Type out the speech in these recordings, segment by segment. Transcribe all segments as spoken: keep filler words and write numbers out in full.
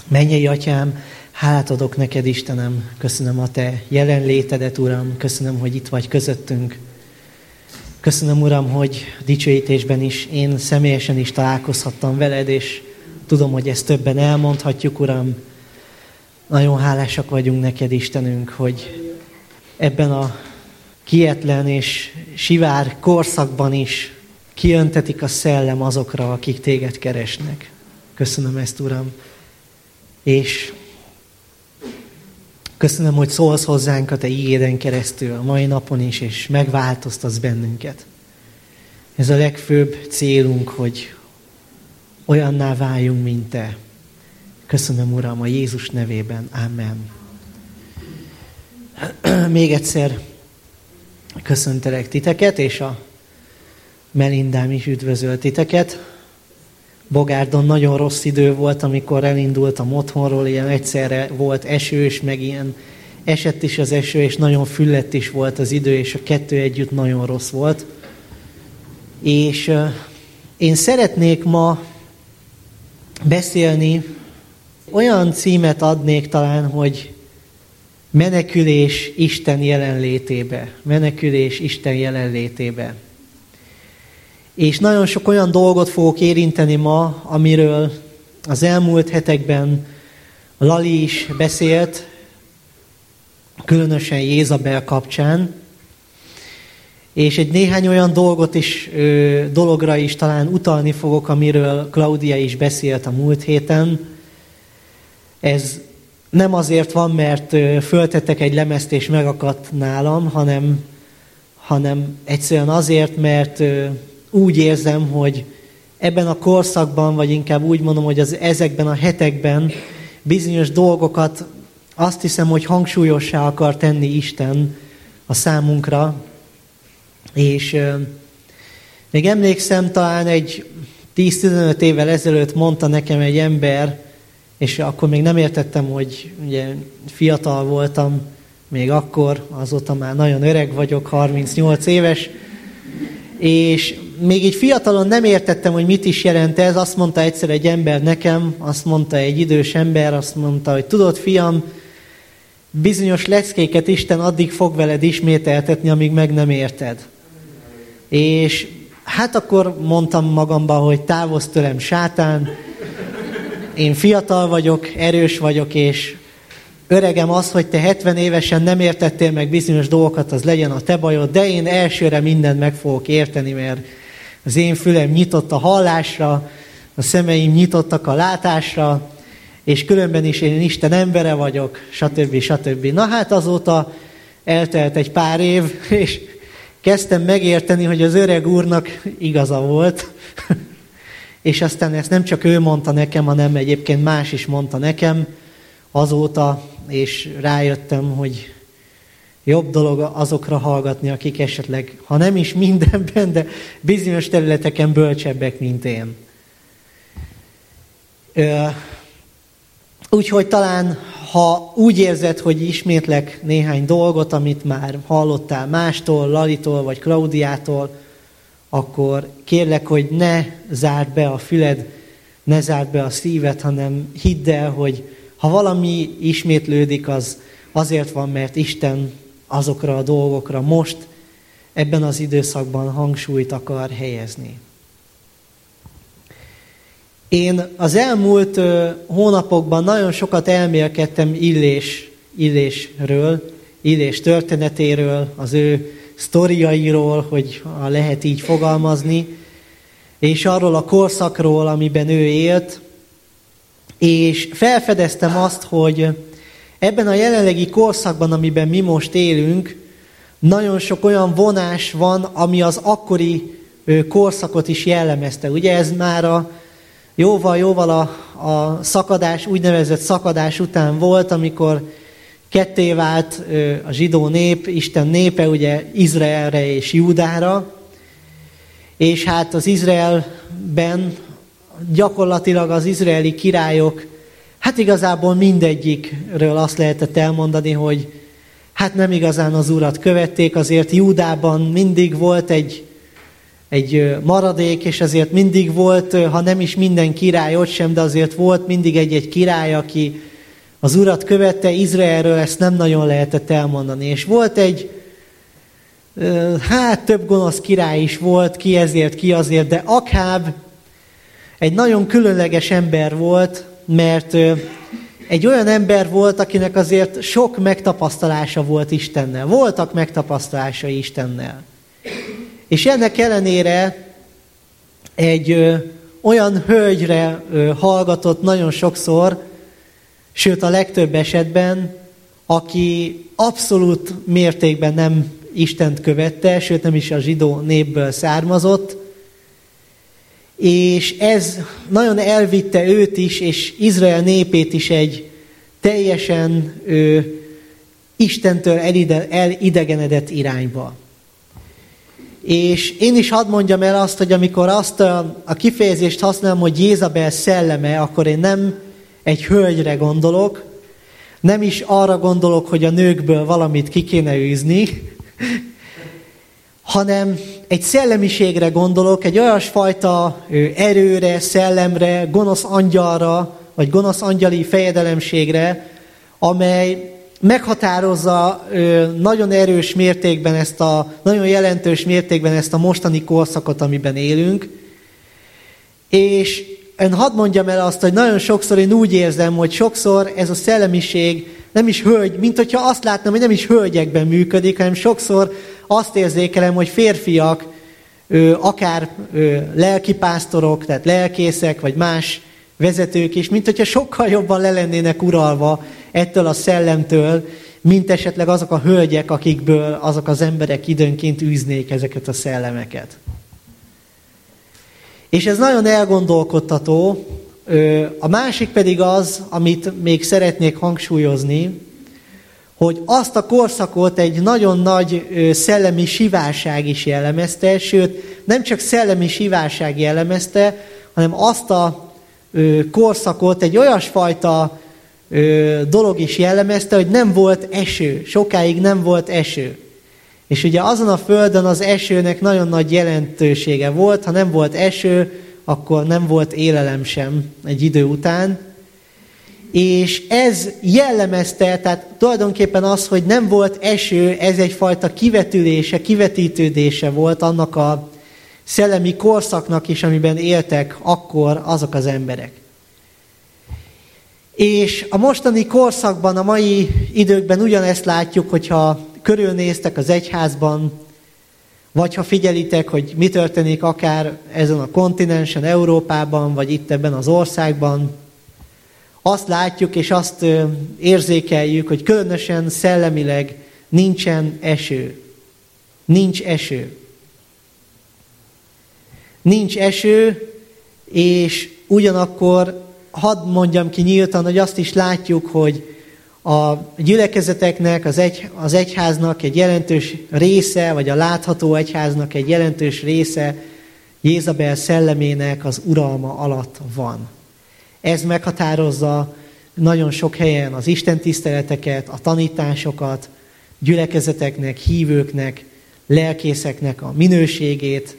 Mennyei Atyám, hálát adok neked, Istenem, köszönöm a te jelenlétedet, Uram, köszönöm, hogy itt vagy közöttünk. Köszönöm, Uram, hogy dicsőítésben is, én személyesen is találkozhattam veled, és tudom, hogy ezt többen elmondhatjuk, Uram. Nagyon hálásak vagyunk neked, Istenünk, hogy ebben a kietlen és sivár korszakban is kiöntetik a szellem azokra, akik téged keresnek. Köszönöm ezt, Uram. És köszönöm, hogy szólsz hozzánk a te igéden keresztül a mai napon is, és megváltoztatsz bennünket. Ez a legfőbb célunk, hogy olyanná váljunk, mint te. Köszönöm, Uram, a Jézus nevében. Amen. Még egyszer köszöntelek titeket, és a Melindám is üdvözöl titeket. Bogárdon nagyon rossz idő volt, amikor elindultam otthonról, ilyen egyszerre volt esős, meg ilyen esett is az eső, és nagyon füllett is volt az idő, és a kettő együtt nagyon rossz volt. És uh, én szeretnék ma beszélni, olyan címet adnék talán, hogy menekülés Isten jelenlétébe. Menekülés Isten jelenlétébe. És nagyon sok olyan dolgot fogok érinteni ma, amiről az elmúlt hetekben Lali is beszélt, különösen Jézabel kapcsán. És egy néhány olyan dolgot is, dologra is talán utalni fogok, amiről Klaudia is beszélt a múlt héten. Ez nem azért van, mert föltettek egy lemezt és megakadt nálam, hanem, hanem egyszerűen azért, mert úgy érzem, hogy ebben a korszakban, vagy inkább úgy mondom, hogy az, ezekben a hetekben bizonyos dolgokat azt hiszem, hogy hangsúlyossá akar tenni Isten a számunkra. És euh, még emlékszem, talán egy tíz-tizenöt évvel ezelőtt mondta nekem egy ember, és akkor még nem értettem, hogy ugye fiatal voltam, még akkor, azóta már nagyon öreg vagyok, harmincnyolc éves, és még így fiatalon nem értettem, hogy mit is jelent ez. Azt mondta egyszer egy ember nekem, azt mondta egy idős ember, azt mondta, hogy tudod, fiam, bizonyos leckéket Isten addig fog veled ismételtetni, amíg meg nem érted. És hát akkor mondtam magamba, hogy távozz tőlem, sátán, én fiatal vagyok, erős vagyok, és öregem, az, hogy te hetven évesen nem értettél meg bizonyos dolgokat, az legyen a te bajod, de én elsőre mindent meg fogok érteni, mert az én fülem nyitott a hallásra, a szemeim nyitottak a látásra, és különben is én Isten embere vagyok, stb. stb. Na hát azóta eltelt egy pár év, és kezdtem megérteni, hogy az öreg úrnak igaza volt, és aztán ezt nem csak ő mondta nekem, hanem egyébként más is mondta nekem azóta, és rájöttem, hogy jobb dolog azokra hallgatni, akik esetleg, ha nem is mindenben, de bizonyos területeken bölcsebbek, mint én. Úgyhogy talán, ha úgy érzed, hogy ismétlek néhány dolgot, amit már hallottál mástól, Lalitól vagy Klaudiától, akkor kérlek, hogy ne zárd be a füled, ne zárd be a szíved, hanem hidd el, hogy ha valami ismétlődik, az azért van, mert Isten azokra a dolgokra most, ebben az időszakban hangsúlyt akar helyezni. Én az elmúlt uh, hónapokban nagyon sokat elmélkedtem Illés, Illésről, Illés történetéről, az ő sztoriairól, hogy lehet így fogalmazni, és arról a korszakról, amiben ő élt, és felfedeztem azt, hogy ebben a jelenlegi korszakban, amiben mi most élünk, nagyon sok olyan vonás van, ami az akkori korszakot is jellemezte. Ugye ez már a jóval-jóval a, a szakadás, úgynevezett szakadás után volt, amikor ketté vált a zsidó nép, Isten népe, ugye Izraelre és Júdára, és hát az Izraelben gyakorlatilag az izraeli királyok, hát igazából mindegyikről azt lehetett elmondani, hogy hát nem igazán az Urat követték, azért Júdában mindig volt egy egy maradék, és azért mindig volt, ha nem is minden király ott sem, de azért volt mindig egy-egy király, aki az Urat követte. Izraelről ezt nem nagyon lehetett elmondani. És volt egy, hát több gonosz király is volt, ki ezért, ki azért, de Akháb egy nagyon különleges ember volt, mert egy olyan ember volt, akinek azért sok megtapasztalása volt Istennel. Voltak megtapasztalásai Istennel. És ennek ellenére egy ö, olyan hölgyre ö, hallgatott nagyon sokszor, sőt a legtöbb esetben, aki abszolút mértékben nem Istent követte, sőt nem is a zsidó népből származott, és ez nagyon elvitte őt is, és Izrael népét is egy teljesen ö, Istentől elide, elidegenedett irányba. És én is hadd mondjam el azt, hogy amikor azt a, a kifejezést használom, hogy Jézabel szelleme, akkor én nem egy hölgyre gondolok, nem is arra gondolok, hogy a nőkből valamit ki kéne űzni, hanem egy szellemiségre gondolok, egy olyasfajta erőre, szellemre, gonosz angyalra, vagy gonosz angyali fejedelemségre, amely meghatározza nagyon erős mértékben ezt a, nagyon jelentős mértékben ezt a mostani korszakot, amiben élünk. És én hadd mondjam el azt, hogy nagyon sokszor én úgy érzem, hogy sokszor ez a szellemiség nem is hölgy, mint hogyha azt látnám, hogy nem is hölgyekben működik, hanem sokszor azt érzékelem, hogy férfiak, akár lelkipásztorok, tehát lelkészek, vagy más vezetők is, mint hogyha sokkal jobban le lennének uralva ettől a szellemtől, mint esetleg azok a hölgyek, akikből azok az emberek időnként űznék ezeket a szellemeket. És ez nagyon elgondolkodtató. A másik pedig az, amit még szeretnék hangsúlyozni, hogy azt a korszakot egy nagyon nagy szellemi sivárság is jellemezte, sőt, nem csak szellemi sivárság jellemezte, hanem azt a korszakot egy olyasfajta dolog is jellemezte, hogy nem volt eső, sokáig nem volt eső. És ugye azon a földön az esőnek nagyon nagy jelentősége volt, ha nem volt eső, akkor nem volt élelem sem egy idő után. És ez jellemezte, tehát tulajdonképpen az, hogy nem volt eső, ez egyfajta kivetülése, kivetítődése volt annak a szellemi korszaknak is, amiben éltek akkor azok az emberek. És a mostani korszakban, a mai időkben ugyanezt látjuk, hogyha körülnéztek az egyházban, vagy ha figyelitek, hogy mi történik akár ezen a kontinensen, Európában, vagy itt ebben az országban, azt látjuk és azt érzékeljük, hogy különösen szellemileg nincsen eső. Nincs eső. Nincs eső, és ugyanakkor hadd mondjam ki nyíltan, hogy azt is látjuk, hogy a gyülekezeteknek, az, egy, az egyháznak egy jelentős része, vagy a látható egyháznak egy jelentős része Jézabel szellemének az uralma alatt van. Ez meghatározza nagyon sok helyen az istentiszteleteket, a tanításokat, gyülekezeteknek, hívőknek, lelkészeknek a minőségét,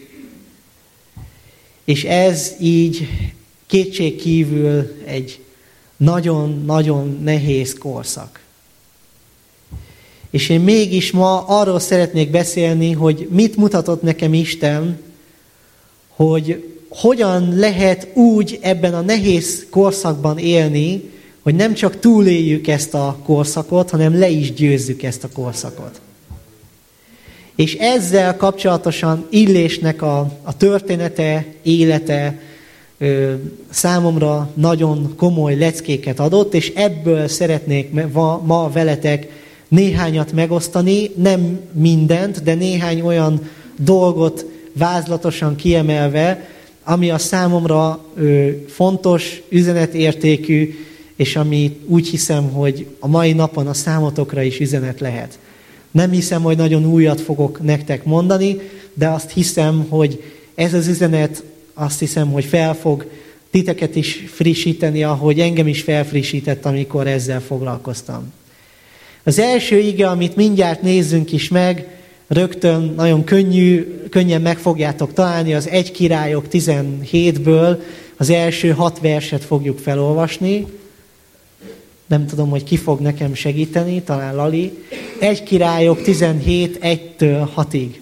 és ez így kétségkívül egy nagyon-nagyon nehéz korszak. És én mégis ma arról szeretnék beszélni, hogy mit mutatott nekem Isten, hogy hogyan lehet úgy ebben a nehéz korszakban élni, hogy nem csak túléljük ezt a korszakot, hanem le is győzzük ezt a korszakot. És ezzel kapcsolatosan Illésnek a, a története, élete ö, számomra nagyon komoly leckéket adott, és ebből szeretnék ma, ma veletek néhányat megosztani, nem mindent, de néhány olyan dolgot vázlatosan kiemelve, ami a számomra ö, fontos, üzenetértékű, és ami úgy hiszem, hogy a mai napon a számotokra is üzenet lehet. Nem hiszem, hogy nagyon újat fogok nektek mondani, de azt hiszem, hogy ez az üzenet, azt hiszem, hogy fel fog titeket is frissíteni, ahogy engem is felfrissített, amikor ezzel foglalkoztam. Az első ige, amit mindjárt nézzünk is meg, rögtön nagyon könnyű, könnyen meg fogjátok találni, az Egy Királyok tizenhétből az első hat verset fogjuk felolvasni. Nem tudom, hogy ki fog nekem segíteni, talán Lali. Egy Királyok tizenhét, egytől hatig.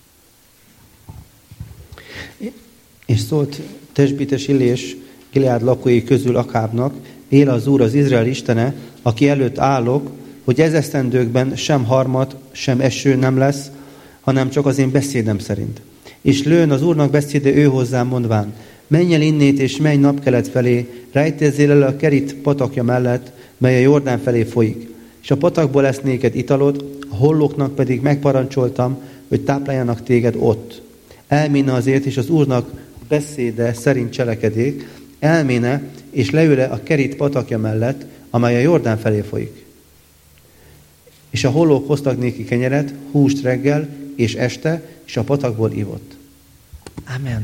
És szólt Tesbites Illés Gileád lakói közül Akábnak, él az Úr, az Izrael istene, aki előtt állok, hogy ez esztendőkben sem harmat, sem eső nem lesz, hanem csak az én beszédem szerint. És lőn az Úrnak beszéde ő hozzám mondván, menj el innét és menj napkelet felé, rejtézzél el a Kerit patakja mellett, mely a Jordán felé folyik. És a patakból lesz néked italod, a hollóknak pedig megparancsoltam, hogy tápláljanak téged ott. Elméne azért, és az Úrnak beszéde szerint cselekedék, elméne, és leül-e a Kerit patakja mellett, amely a Jordán felé folyik. És a hollók hoztak néki kenyeret, húst reggel és este, és a patakból ivott. Amen.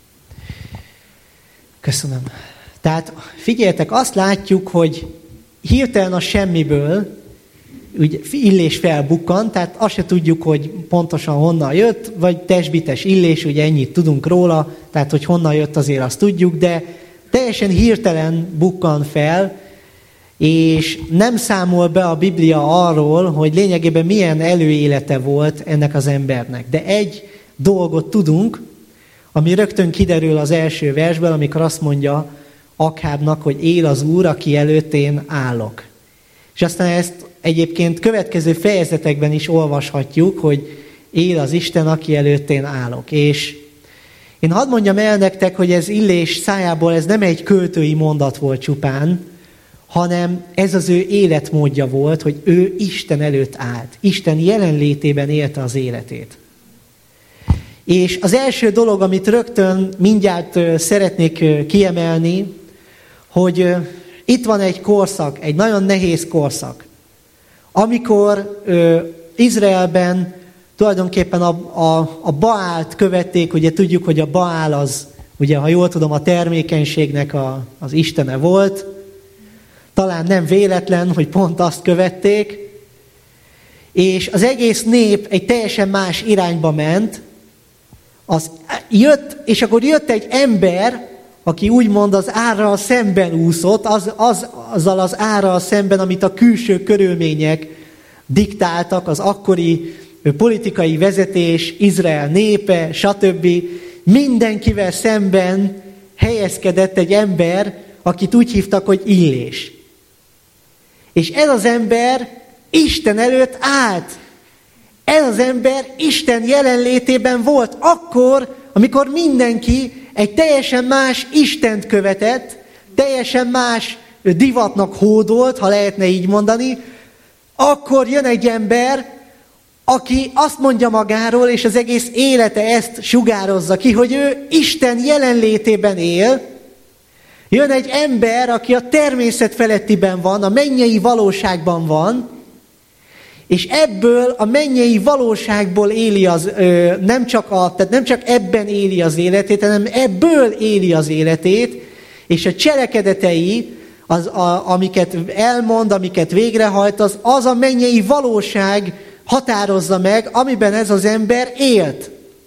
Köszönöm. Tehát figyeljetek, azt látjuk, hogy hirtelen a semmiből úgy Illés felbukkan, tehát azt se tudjuk, hogy pontosan honnan jött, vagy Tesbites Illés, ugye ennyit tudunk róla, tehát hogy honnan jött azért azt tudjuk, de teljesen hirtelen bukkan fel, és nem számol be a Biblia arról, hogy lényegében milyen előélete volt ennek az embernek. De egy dolgot tudunk, ami rögtön kiderül az első versből, amikor azt mondja Akábnak, hogy él az Úr, aki előtt én állok. És aztán ezt egyébként következő fejezetekben is olvashatjuk, hogy él az Isten, aki előtt én állok. És én hadd mondjam el nektek, hogy ez Illés szájából ez nem egy költői mondat volt csupán, hanem ez az ő életmódja volt, hogy ő Isten előtt állt. Isten jelenlétében élte az életét. És az első dolog, amit rögtön mindjárt szeretnék kiemelni, hogy itt van egy korszak, egy nagyon nehéz korszak, amikor Izraelben tulajdonképpen a, a, a Baált követték, ugye tudjuk, hogy a Baál az, ugye ha jól tudom, a termékenységnek a, az istene volt. Talán nem véletlen, hogy pont azt követték. És az egész nép egy teljesen más irányba ment. Az jött, és akkor jött egy ember, aki úgymond az árral szemben úszott, az, az, azzal az árral szemben, amit a külső körülmények diktáltak, az akkori politikai vezetés, Izrael népe, stb. Mindenkivel szemben helyezkedett egy ember, akit úgy hívtak, hogy Illés. És ez az ember Isten előtt állt. Ez az ember Isten jelenlétében volt akkor, amikor mindenki egy teljesen más Istent követett, teljesen más divatnak hódolt, ha lehetne így mondani, akkor jön egy ember, aki azt mondja magáról, és az egész élete ezt sugározza ki, hogy ő Isten jelenlétében él. Jön egy ember, aki a természet felettiben van, a mennyei valóságban van, és ebből a mennyei valóságból éli az, ö, nem, csak a, tehát nem csak ebben éli az életét, hanem ebből éli az életét, és a cselekedetei, az, a, amiket elmond, amiket végrehajt, az, az a mennyei valóság határozza meg, amiben ez az ember élt.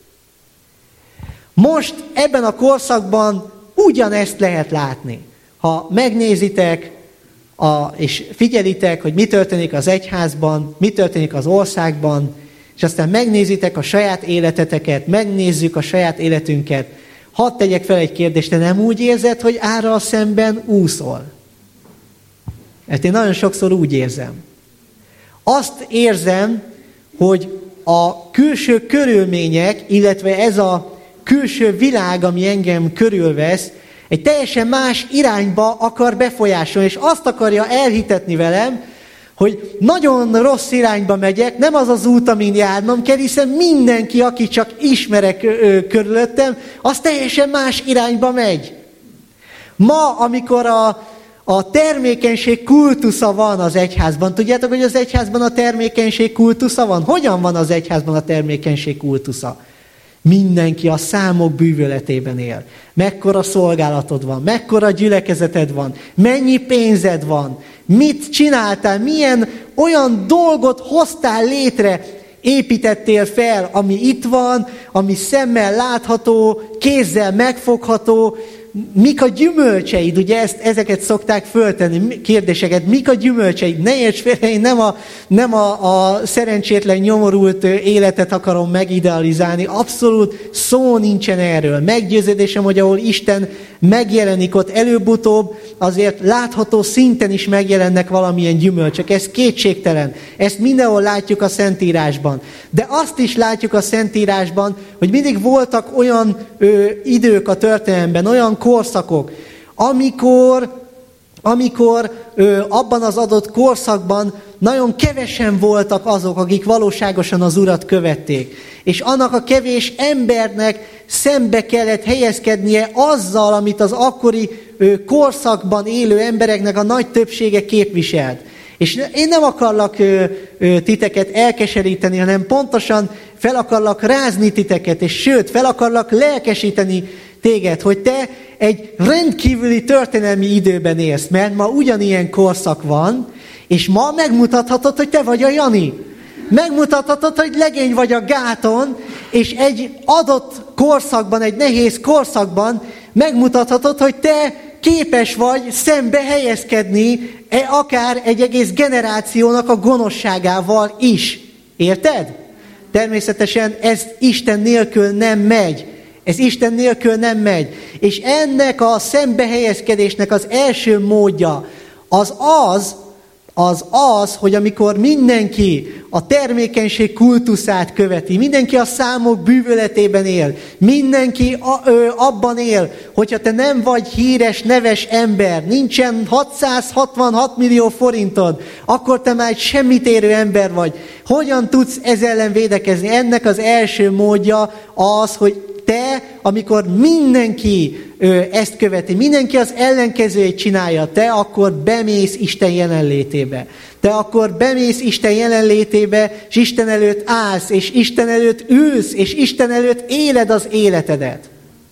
Most ebben a korszakban ugyanezt lehet látni. Ha megnézitek, A, és figyelitek, hogy mi történik az egyházban, mi történik az országban, és aztán megnézitek a saját életeteket, megnézzük a saját életünket. Hadd tegyek fel egy kérdést, te nem úgy érzed, hogy árral szemben úszol? Ezt én nagyon sokszor úgy érzem. Azt érzem, hogy a külső körülmények, illetve ez a külső világ, ami engem körülvesz, egy teljesen más irányba akar befolyásolni, és azt akarja elhitetni velem, hogy nagyon rossz irányba megyek, nem az az út, amin járnom kell, hiszen mindenki, aki csak ismerek ö, körülöttem, az teljesen más irányba megy. Ma, amikor a, a termékenység kultusza van az egyházban, tudjátok, hogy az egyházban a termékenység kultusza van? Hogyan van az egyházban a termékenység kultusza? Mindenki a számok bűvöletében él. Mekkora szolgálatod van, mekkora gyülekezeted van, mennyi pénzed van, mit csináltál, milyen olyan dolgot hoztál létre, építettél fel, ami itt van, ami szemmel látható, kézzel megfogható, mik a gyümölcseid, ugye ezt, ezeket szokták föltenni, kérdéseket, mik a gyümölcseid? Ne érts félre, én nem, a, nem a, a szerencsétlen, nyomorult életet akarom megidealizálni, abszolút szó nincsen erről. Meggyőződésem, hogy ahol Isten megjelenik, ott előbb-utóbb azért látható szinten is megjelennek valamilyen gyümölcsök. Ez kétségtelen. Ezt mindenhol látjuk a Szentírásban. De azt is látjuk a Szentírásban, hogy mindig voltak olyan ö, idők a történelemben, olyan korszakok, amikor, amikor ö, abban az adott korszakban nagyon kevesen voltak azok, akik valóságosan az Urat követték. És annak a kevés embernek szembe kellett helyezkednie azzal, amit az akkori ö, korszakban élő embereknek a nagy többsége képviselt. És én nem akarlak ö, ö, titeket elkeseríteni, hanem pontosan fel akarlak rázni titeket, és sőt, fel akarlak lelkesíteni téged, hogy te egy rendkívüli történelmi időben élsz, mert ma ugyanilyen korszak van, és ma megmutathatod, hogy te vagy a Jani. Megmutathatod, hogy legény vagy a gáton, és egy adott korszakban, egy nehéz korszakban megmutathatod, hogy te képes vagy szembe helyezkedni akár egy egész generációnak a gonoszságával is. Érted? Természetesen ez Isten nélkül nem megy. Ez Isten nélkül nem megy. És ennek a szembehelyezkedésnek az első módja az az, az az, hogy amikor mindenki a termékenység kultuszát követi, mindenki a számok bűvöletében él, mindenki a, ö, abban él, hogyha te nem vagy híres, neves ember, nincsen hatszázhatvanhat millió forintod, akkor te már egy semmitérő ember vagy. Hogyan tudsz ez ellen védekezni? Ennek az első módja az, hogy te, amikor mindenki ö, ezt követi, mindenki az ellenkezőjét csinálja, te akkor bemész Isten jelenlétébe. Te akkor bemész Isten jelenlétébe, és Isten előtt állsz, és Isten előtt ülsz, és Isten előtt éled az életedet.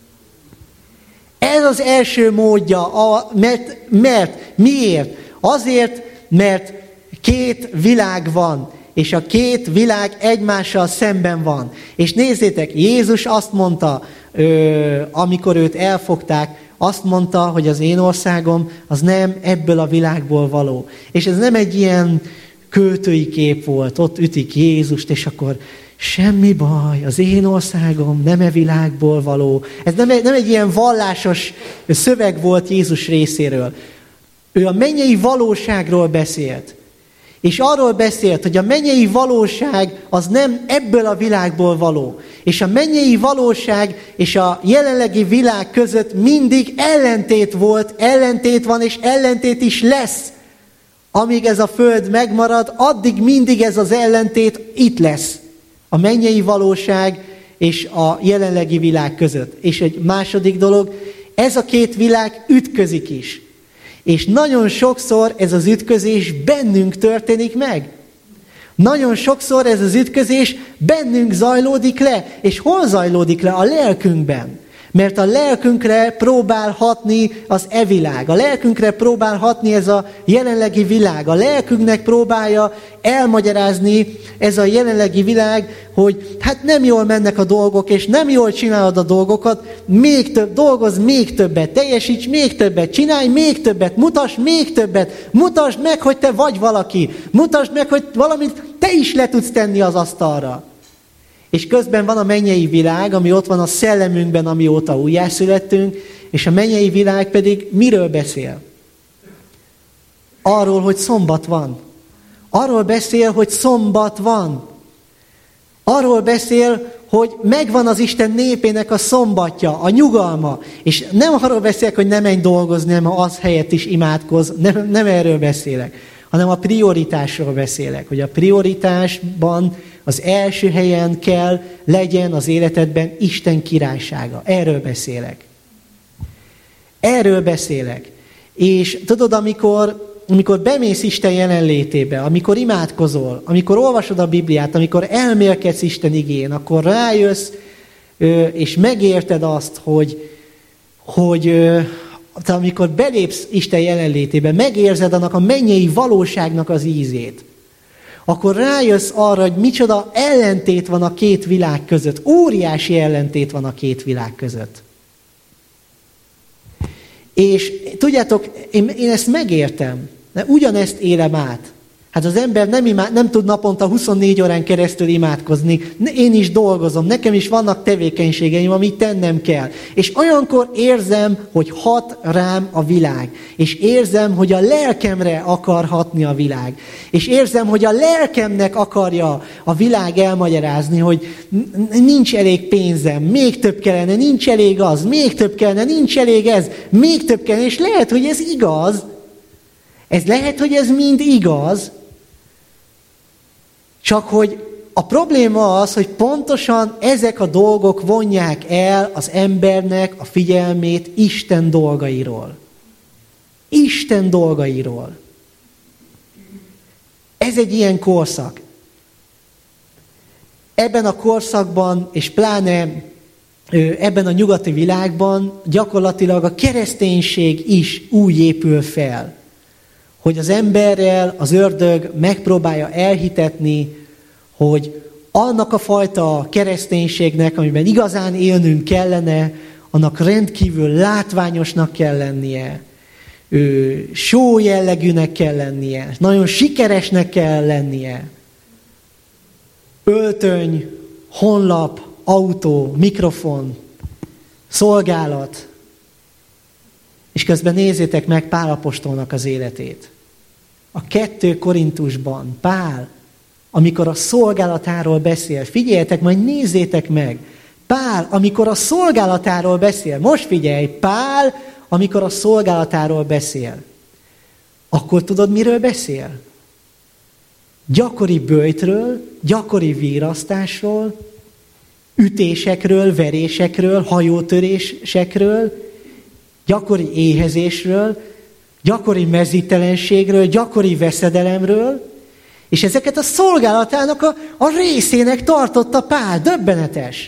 Ez az első módja, a, mert, mert miért? Azért, mert két világ van, és a két világ egymással szemben van. És nézzétek, Jézus azt mondta, ö, amikor őt elfogták, azt mondta, hogy az én országom az nem ebből a világból való. És ez nem egy ilyen költői kép volt, ott ütik Jézust, és akkor semmi baj, az én országom nem e világból való. Ez nem egy, nem egy ilyen vallásos szöveg volt Jézus részéről. Ő a mennyei valóságról beszélt. És arról beszélt, hogy a mennyei valóság az nem ebből a világból való. És a mennyei valóság és a jelenlegi világ között mindig ellentét volt, ellentét van és ellentét is lesz. Amíg ez a föld megmarad, addig mindig ez az ellentét itt lesz. A mennyei valóság és a jelenlegi világ között. És egy második dolog, ez a két világ ütközik is. És nagyon sokszor ez az ütközés bennünk történik meg. Nagyon sokszor ez az ütközés bennünk zajlódik le. És hol zajlódik le? A lelkünkben. Mert a lelkünkre próbál hatni az e világ. A lelkünkre próbál hatni ez a jelenlegi világ. A lelkünknek próbálja elmagyarázni ez a jelenlegi világ, hogy hát nem jól mennek a dolgok, és nem jól csinálod a dolgokat, még több, dolgozz még többet, teljesíts még többet, csinálj még többet, mutasd még többet, mutasd meg, hogy te vagy valaki, mutasd meg, hogy valamit te is le tudsz tenni az asztalra. És közben van a mennyei világ, ami ott van a szellemünkben, amióta újjászülettünk, és a mennyei világ pedig miről beszél? Arról, hogy szombat van. Arról beszél, hogy szombat van. Arról beszél, hogy megvan az Isten népének a szombatja, a nyugalma. És nem arról beszélek, hogy nem menj dolgozni, hanem az helyett is imádkozz. Nem, nem erről beszélek, hanem a prioritásról beszélek. Hogy a prioritásban az első helyen kell legyen az életedben Isten királysága. Erről beszélek. Erről beszélek. És tudod, amikor, amikor bemész Isten jelenlétébe, amikor imádkozol, amikor olvasod a Bibliát, amikor elmélkedsz Isten igén, akkor rájössz, és megérted azt, hogy, hogy te amikor belépsz Isten jelenlétébe, megérzed annak a mennyei valóságnak az ízét. akkor rájössz arra, hogy micsoda ellentét van a két világ között. Óriási ellentét van a két világ között. És tudjátok, én, én ezt megértem, de ugyanezt élem át. Hát az ember nem, imád, nem tud naponta huszonnégy órán keresztül imádkozni. Én is dolgozom, nekem is vannak tevékenységeim, amit tennem kell. És olyankor érzem, hogy hat rám a világ. És érzem, hogy a lelkemre akar hatni a világ. És érzem, hogy a lelkemnek akarja a világ elmagyarázni, hogy nincs elég pénzem, még több kellene, nincs elég az, még több kellene, nincs elég ez, még több kellene. És lehet, hogy ez igaz. Ez lehet, hogy ez mind igaz, csak hogy a probléma az, hogy pontosan ezek a dolgok vonják el az embernek a figyelmét Isten dolgairól. Isten dolgairól. Ez egy ilyen korszak. Ebben a korszakban, és pláne ebben a nyugati világban gyakorlatilag a kereszténység is úgy épül fel, hogy az emberrel az ördög megpróbálja elhitetni, hogy annak a fajta kereszténységnek, amiben igazán élnünk kellene, annak rendkívül látványosnak kell lennie, show jellegűnek kell lennie, nagyon sikeresnek kell lennie. Öltöny, honlap, autó, mikrofon, szolgálat. És közben nézzétek meg Pál apostolnak az életét. A kettő Korintusban Pál, amikor a szolgálatáról beszél, figyeljetek, majd nézzétek meg. Pál, amikor a szolgálatáról beszél, most figyelj, Pál, amikor a szolgálatáról beszél, akkor tudod, miről beszél? Gyakori böjtről, gyakori vírasztásról, ütésekről, verésekről, hajótörésekről, gyakori éhezésről, gyakori mezítelenségről, gyakori veszedelemről, és ezeket a szolgálatának a, a részének tartotta Pál. Döbbenetes.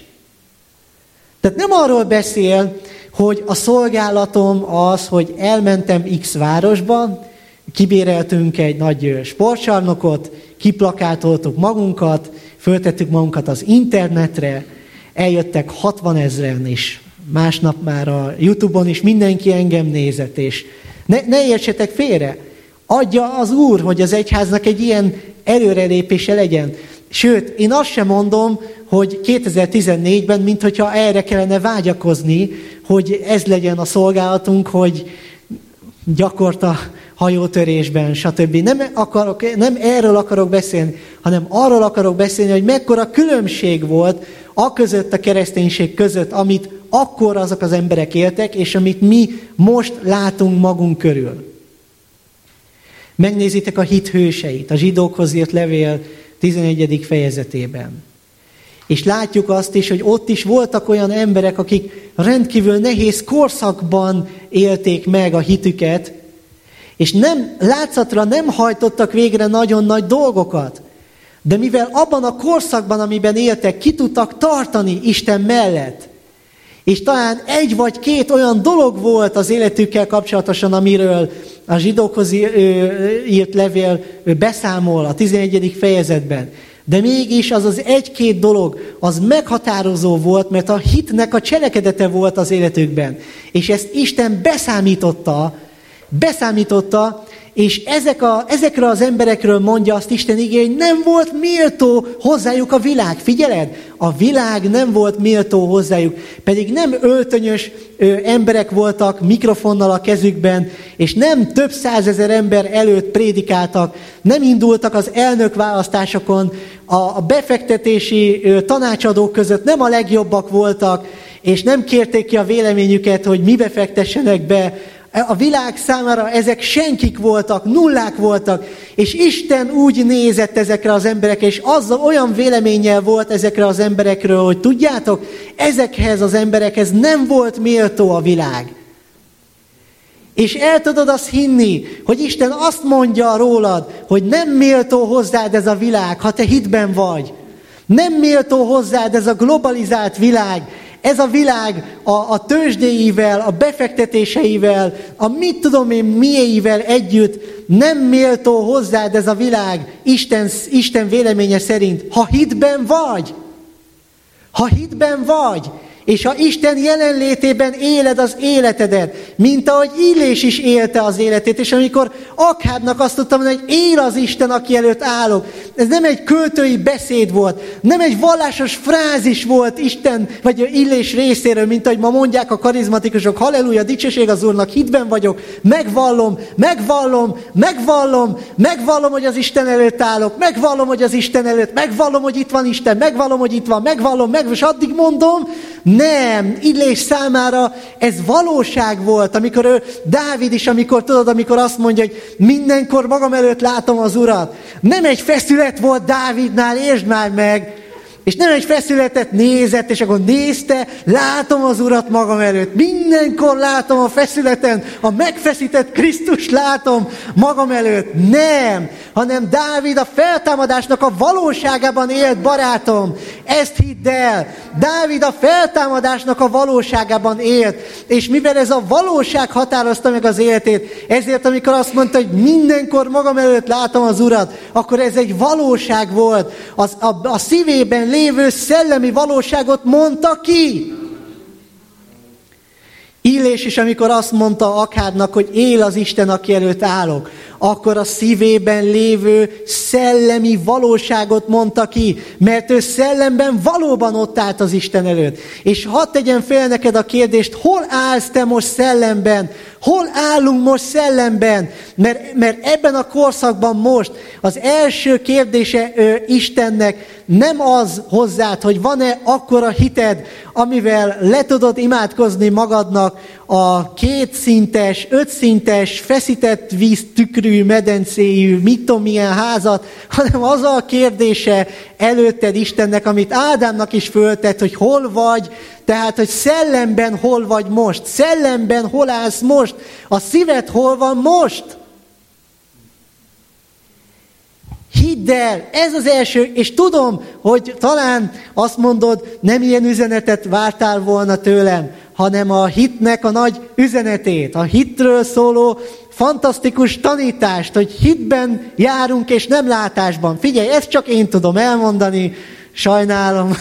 Tehát nem arról beszél, hogy a szolgálatom az, hogy elmentem X városba, kibéreltünk egy nagy sportcsarnokot, kiplakátoltuk magunkat, föltettük magunkat az internetre, eljöttek hatvanezren is. Másnap már a YouTube-on is mindenki engem nézett, és ne, ne értsetek félre, adja az Úr, hogy az egyháznak egy ilyen előrelépése legyen. Sőt, én azt sem mondom, hogy kétezer-tizennégyben, mint hogyha erre kellene vágyakozni, hogy ez legyen a szolgálatunk, hogy gyakorta hajótörésben, stb. Nem, akarok, nem erről akarok beszélni, hanem arról akarok beszélni, hogy mekkora különbség volt a között, a kereszténység között, amit akkor azok az emberek éltek, és amit mi most látunk magunk körül. Megnézitek a hit hőseit, a zsidókhoz írt levél tizenegyedik fejezetében. És látjuk azt is, hogy ott is voltak olyan emberek, akik rendkívül nehéz korszakban élték meg a hitüket, és nem, látszatra nem hajtottak végre nagyon nagy dolgokat. De mivel abban a korszakban, amiben éltek, ki tudtak tartani Isten mellett, és talán egy vagy két olyan dolog volt az életükkel kapcsolatosan, amiről a zsidókhoz írt levél beszámol a tizenegyedik fejezetben. De mégis az az egy-két dolog, az meghatározó volt, mert a hitnek a cselekedete volt az életükben. És ezt Isten beszámította, beszámította, és ezek a, ezekről az emberekről mondja azt Isten igéje, hogy nem volt méltó hozzájuk a világ. Figyeled? A világ nem volt méltó hozzájuk. Pedig nem öltönyös ö, emberek voltak mikrofonnal a kezükben, és nem több százezer ember előtt prédikáltak, nem indultak az elnökválasztásokon, a, a befektetési ö, tanácsadók között nem a legjobbak voltak, és nem kérték ki a véleményüket, hogy mibe fektessenek be. A világ számára ezek senkik voltak, nullák voltak, és Isten úgy nézett ezekre az emberekre, és azzal olyan véleménnyel volt ezekre az emberekről, hogy tudjátok, ezekhez az emberekhez nem volt méltó a világ. És el tudod azt hinni, hogy Isten azt mondja rólad, hogy nem méltó hozzád ez a világ, ha te hitben vagy. Nem méltó hozzád ez a globalizált világ. Ez a világ a, a tőzsdéivel, a befektetéseivel, a mit tudom én miéivel együtt nem méltó hozzád ez a világ Isten, Isten véleménye szerint, ha hitben vagy. Ha hitben vagy, és ha Isten jelenlétében éled az életedet, mint ahogy Illés is élte az életét, és amikor Akhábnak azt tudtam mondani, hogy él az Isten, aki előtt állok. Ez nem egy költői beszéd volt, nem egy vallásos frázis volt Isten, vagy Illés részéről, mint ahogy ma mondják a karizmatikusok, halleluja, dicsőség az Úrnak, hitben vagyok, megvallom, megvallom, megvallom, megvallom, hogy az Isten előtt állok, megvallom, hogy az Isten előtt, megvallom, hogy itt van Isten, megvallom, hogy itt van, megvallom, meg, és addig mondom. Nem, Illés számára ez valóság volt, amikor ő, Dávid is, amikor tudod, amikor azt mondja, hogy mindenkor magam előtt látom az Urat. Nem egy feszület volt Dávidnál, értsd már meg, és nem egy feszületet nézett, és akkor nézte, látom az Urat magam előtt. Mindenkor látom a feszületen, a megfeszített Krisztust látom magam előtt. Nem, hanem Dávid a feltámadásnak a valóságában élt, barátom. Ezt hidd el. Dávid a feltámadásnak a valóságában élt. És mivel ez a valóság határozta meg az életét, ezért amikor azt mondta, hogy mindenkor magam előtt látom az Urat, akkor ez egy valóság volt. Az, a, a szívében lévő szellemi valóságot mondta ki. Illés is, amikor azt mondta Akhábnak, hogy él az Isten, aki előtt állok, akkor a szívében lévő szellemi valóságot mondta ki, mert ő szellemben valóban ott állt az Isten előtt. És hadd tegyen fel neked a kérdést, hol állsz te most szellemben? Hol állunk most szellemben? Mert, mert ebben a korszakban most az első kérdése ö, Istennek nem az hozzád, hogy van-e akkora hited, amivel le tudod imádkozni magadnak a kétszintes, ötszintes, feszített víztükrű, medencéjű, mit tudom milyen házat, hanem az a kérdése előtted Istennek, amit Ádámnak is föltett, hogy hol vagy, tehát, hogy szellemben hol vagy most, szellemben hol állsz most, a szíved hol van most. Hidd el, ez az első, és tudom, hogy talán azt mondod, nem ilyen üzenetet vártál volna tőlem, hanem a hitnek a nagy üzenetét, a hitről szóló fantasztikus tanítást, hogy hitben járunk és nem látásban. Figyelj, ezt csak én tudom elmondani, sajnálom.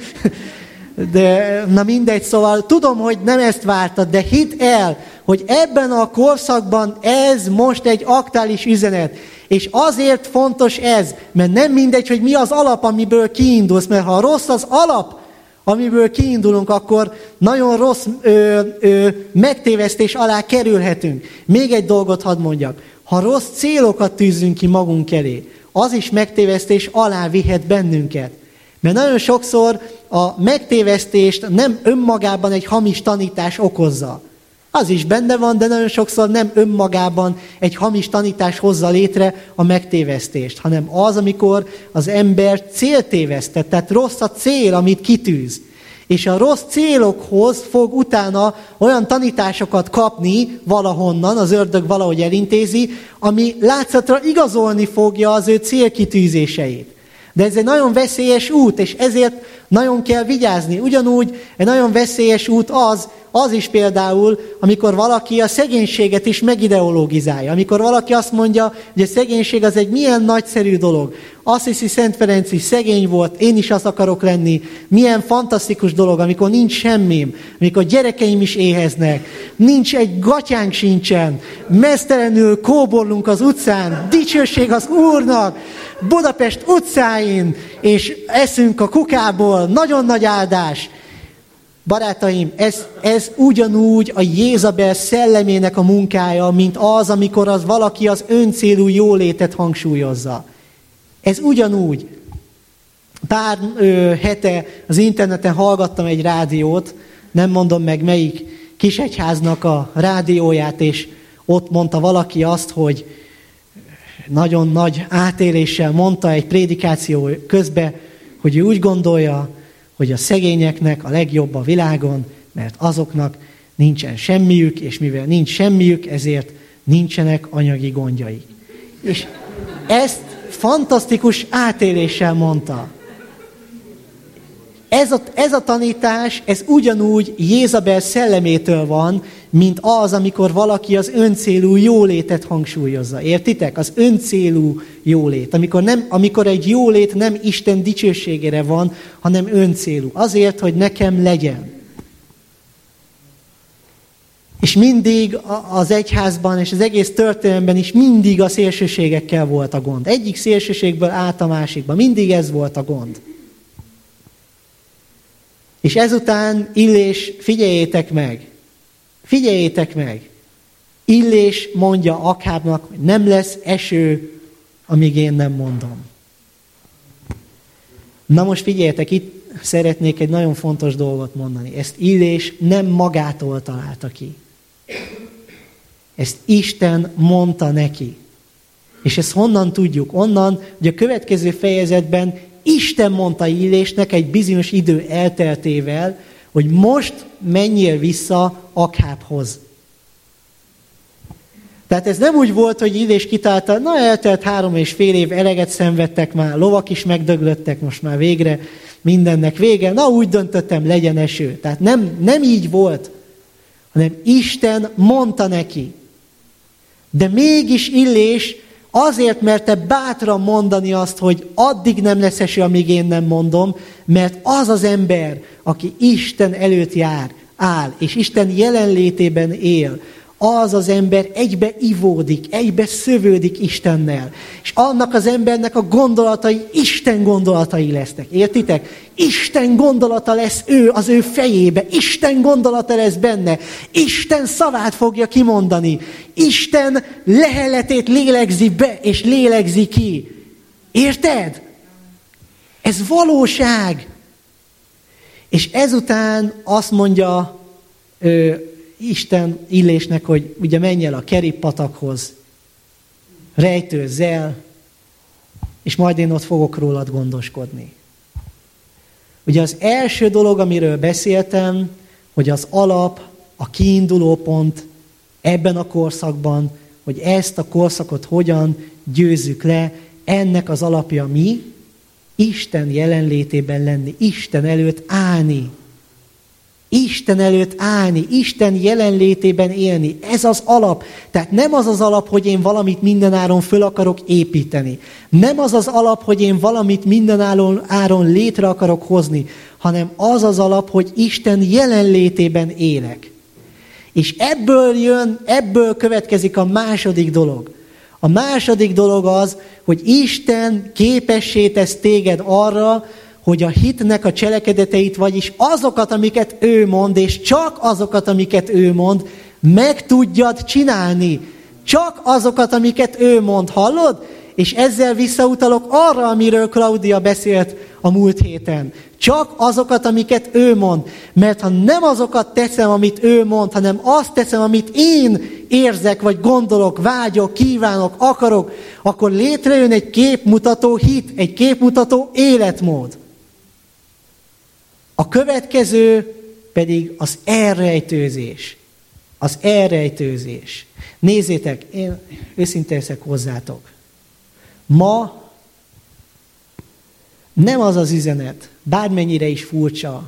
De na mindegy, szóval tudom, hogy nem ezt vártad, de hidd el, hogy ebben a korszakban ez most egy aktuális üzenet. És azért fontos ez, mert nem mindegy, hogy mi az alap, amiből kiindulsz, mert ha rossz az alap, amiből kiindulunk, akkor nagyon rossz ö, ö, megtévesztés alá kerülhetünk. Még egy dolgot hadd mondjak. Ha rossz célokat tűzünk ki magunk elé, az is megtévesztés alá vihet bennünket. Mert nagyon sokszor a megtévesztést nem önmagában egy hamis tanítás okozza. Az is benne van, de nagyon sokszor nem önmagában egy hamis tanítás hozza létre a megtévesztést, hanem az, amikor az ember céltévesztett, tehát rossz a cél, amit kitűz. És a rossz célokhoz fog utána olyan tanításokat kapni valahonnan, az ördög valahogy elintézi, ami látszatra igazolni fogja az ő célkitűzéseit. De ez egy nagyon veszélyes út, és ezért nagyon kell vigyázni. Ugyanúgy egy nagyon veszélyes út az, az is például, amikor valaki a szegénységet is megideologizálja. Amikor valaki azt mondja, hogy a szegénység az egy milyen nagyszerű dolog. Azt hiszi Szent Ferenc is szegény volt, én is az akarok lenni. Milyen fantasztikus dolog, amikor nincs semmim, amikor gyerekeim is éheznek, nincs egy gatyánk sincsen, meztelenül kóborlunk az utcán, dicsőség az Úrnak, Budapest utcáin, és eszünk a kukából, nagyon nagy áldás. Barátaim, ez, ez ugyanúgy a Jézabel szellemének a munkája, mint az, amikor az valaki az öncélú jólétet hangsúlyozza. Ez ugyanúgy. Pár ö, hete az interneten hallgattam egy rádiót, nem mondom meg melyik kisegyháznak a rádióját, és ott mondta valaki azt, hogy nagyon nagy átéléssel mondta egy prédikáció közben, hogy ő úgy gondolja, hogy a szegényeknek a legjobb a világon, mert azoknak nincsen semmiük, és mivel nincs semmiük, ezért nincsenek anyagi gondjaik. És ezt fantasztikus átéléssel mondta. ez a, ez a tanítás, ez ugyanúgy Jézabel szellemétől van, mint az, amikor valaki az öncélú jólétet hangsúlyozza. Értitek? Az öncélú jólét. Amikor, nem, amikor egy jólét nem Isten dicsőségére van, hanem öncélú. Azért, hogy nekem legyen. És mindig az egyházban és az egész történelemben is mindig a szélsőségekkel volt a gond. Egyik szélsőségből át a másikba. Mindig ez volt a gond. És ezután Illés, figyeljétek meg, figyeljétek meg, Illés mondja Akhábnak, hogy nem lesz eső, amíg én nem mondom. Na most figyeljetek, itt szeretnék egy nagyon fontos dolgot mondani. Ezt Illés nem magától találta ki. Ezt Isten mondta neki. És ezt honnan tudjuk? Onnan, hogy a következő fejezetben Isten mondta Illésnek egy bizonyos idő elteltével, hogy most menjél vissza Akhábhoz. Tehát ez nem úgy volt, hogy Illés kitálta, na eltelt három és fél év, eleget szenvedtek már, lovak is megdöglöttek, most már végre mindennek vége, na úgy döntöttem, legyen eső. Tehát nem, nem így volt, hanem Isten mondta neki. De mégis Illés azért merte bátran mondani azt, hogy addig nem lesz eső, amíg én nem mondom, mert az az ember, aki Isten előtt jár, áll, és Isten jelenlétében él, az az ember egybe ivódik, egybe szövődik Istennel. És annak az embernek a gondolatai Isten gondolatai lesznek. Értitek? Isten gondolata lesz ő az ő fejébe. Isten gondolata lesz benne. Isten szavát fogja kimondani. Isten leheletét lélegzi be, és lélegzi ki. Érted? Ez valóság. És ezután azt mondja ö, Isten Illésnek, hogy ugye menj el a Kerib-patakhoz, rejtőzz el, és majd én ott fogok rólad gondoskodni. Ugye az első dolog, amiről beszéltem, hogy az alap, a kiinduló pont ebben a korszakban, hogy ezt a korszakot hogyan győzzük le, ennek az alapja mi? Isten jelenlétében lenni, Isten előtt állni. Isten előtt állni, Isten jelenlétében élni. Ez az alap. Tehát nem az az alap, hogy én valamit mindenáron föl akarok építeni. Nem az az alap, hogy én valamit mindenáron áron létre akarok hozni, hanem az az alap, hogy Isten jelenlétében élek. És ebből jön, ebből következik a második dolog. A második dolog az, hogy Isten képessé tesz téged arra, hogy a hitnek a cselekedeteit, vagyis azokat, amiket ő mond, és csak azokat, amiket ő mond, meg tudjad csinálni. Csak azokat, amiket ő mond. Hallod? És ezzel visszautalok arra, amiről Klaudia beszélt a múlt héten. Csak azokat, amiket ő mond. Mert ha nem azokat teszem, amit ő mond, hanem azt teszem, amit én érzek, vagy gondolok, vágyok, kívánok, akarok, akkor létrejön egy képmutató hit, egy képmutató életmód. A következő pedig az elrejtőzés. Az elrejtőzés. Nézzétek, én őszintén leszek hozzátok. Ma nem az az üzenet, bármennyire is furcsa.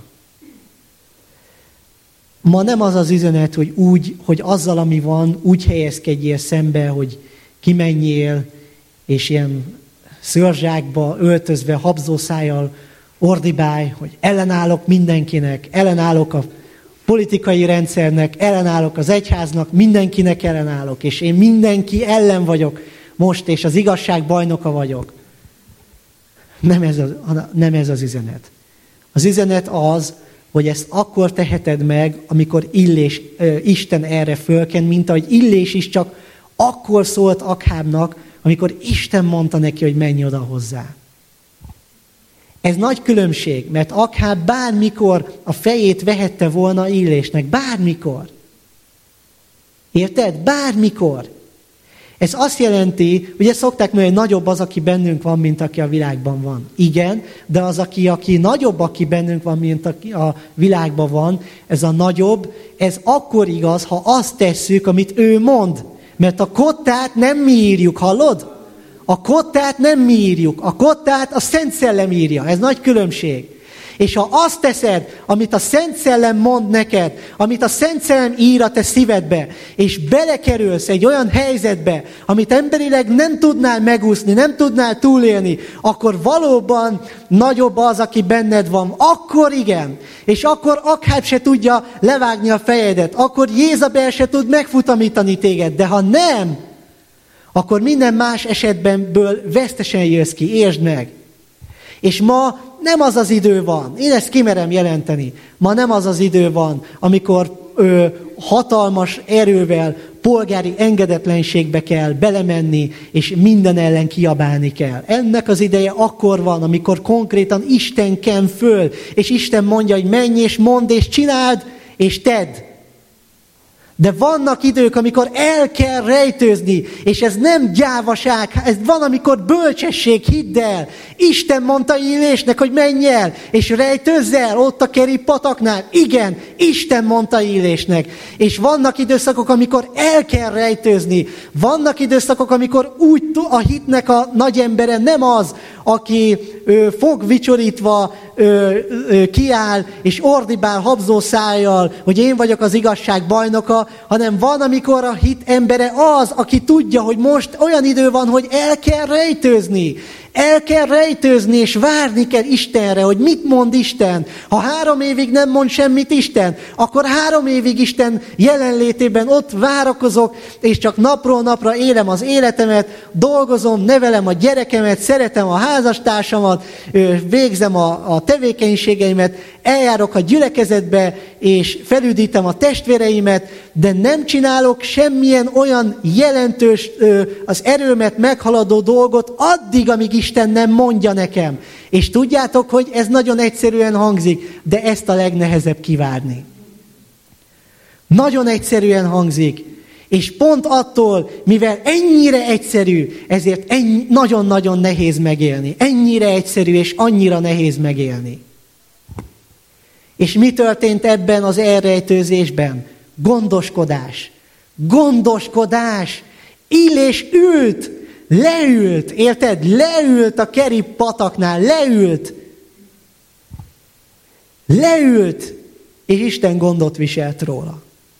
Ma nem az az üzenet, hogy úgy, hogy azzal, ami van, úgy helyezkedjél szembe, hogy kimenjél, és ilyen szőrzsákba öltözve, habzószájjal ordibálj, hogy ellenállok mindenkinek, ellenállok a politikai rendszernek, ellenállok az egyháznak, mindenkinek ellenállok, és én mindenki ellen vagyok most, és az igazság bajnoka vagyok. Nem ez, az, nem ez az üzenet. Az üzenet az, hogy ezt akkor teheted meg, amikor Illés, Isten erre fölken, mint ahogy Illés is csak akkor szólt Akhábnak, amikor Isten mondta neki, hogy menj oda hozzá. Ez nagy különbség, mert Akháb bármikor a fejét vehette volna Illésnek. Bármikor. Érted? Bármikor. Ez azt jelenti, ugye szokták mondani, hogy nagyobb az, aki bennünk van, mint aki a világban van. Igen, de az, aki, aki nagyobb, aki bennünk van, mint aki a világban van, ez a nagyobb, ez akkor igaz, ha azt tesszük, amit ő mond. Mert a kottát nem mi írjuk, hallod? A kottát nem mi írjuk. A kottát a Szent Szellem írja. Ez nagy különbség. És ha azt teszed, amit a Szent Szellem mond neked, amit a Szent Szellem ír a te szívedbe, és belekerülsz egy olyan helyzetbe, amit emberileg nem tudnál megúszni, nem tudnál túlélni, akkor valóban nagyobb az, aki benned van. Akkor igen. És akkor Akháb se tudja levágni a fejedet. Akkor Jézabel se tud megfutamítani téged. De ha nem, akkor minden más esetbenből vesztesen jössz ki. Értsd meg. És ma nem az az idő van, én ezt kimerem jelenteni, ma nem az az idő van, amikor ö, hatalmas erővel, polgári engedetlenségbe kell belemenni, és minden ellen kiabálni kell. Ennek az ideje akkor van, amikor konkrétan Isten ken föl, és Isten mondja, hogy menj és mondd és csináld, és tedd. De vannak idők, amikor el kell rejtőzni, és ez nem gyávaság, ez van, amikor bölcsesség, hidd el. Isten mondta Illésnek, hogy menj el, és rejtőzz el ott a Kerib pataknál. Igen, Isten mondta Illésnek. És vannak időszakok, amikor el kell rejtőzni. Vannak időszakok, amikor úgy a hitnek a nagy embere nem az, aki ö, fogvicsorítva ö, ö, kiáll, és ordibál habzó szájjal, hogy én vagyok az igazság bajnoka, hanem van, amikor a hit embere az, aki tudja, hogy most olyan idő van, hogy el kell rejtőzni. El kell rejtőzni, és várni kell Istenre, hogy mit mond Isten. Ha három évig nem mond semmit Isten, akkor három évig Isten jelenlétében ott várakozok, és csak napról napra élem az életemet, dolgozom, nevelem a gyerekemet, szeretem a házastársamat, végzem a, a tevékenységeimet, eljárok a gyülekezetbe, és felüdítem a testvéreimet, de nem csinálok semmilyen olyan jelentős, az erőmet meghaladó dolgot addig, amíg Isten nem mondja nekem. És tudjátok, hogy ez nagyon egyszerűen hangzik, de ezt a legnehezebb kivárni. Nagyon egyszerűen hangzik, és pont attól, mivel ennyire egyszerű, ezért ennyi, nagyon-nagyon nehéz megélni. Ennyire egyszerű, és annyira nehéz megélni. És mi történt ebben az elrejtőzésben? Gondoskodás. Gondoskodás. Illés ült, leült, érted? Leült a Kerib pataknál, leült. Leült, és Isten gondot viselt róla.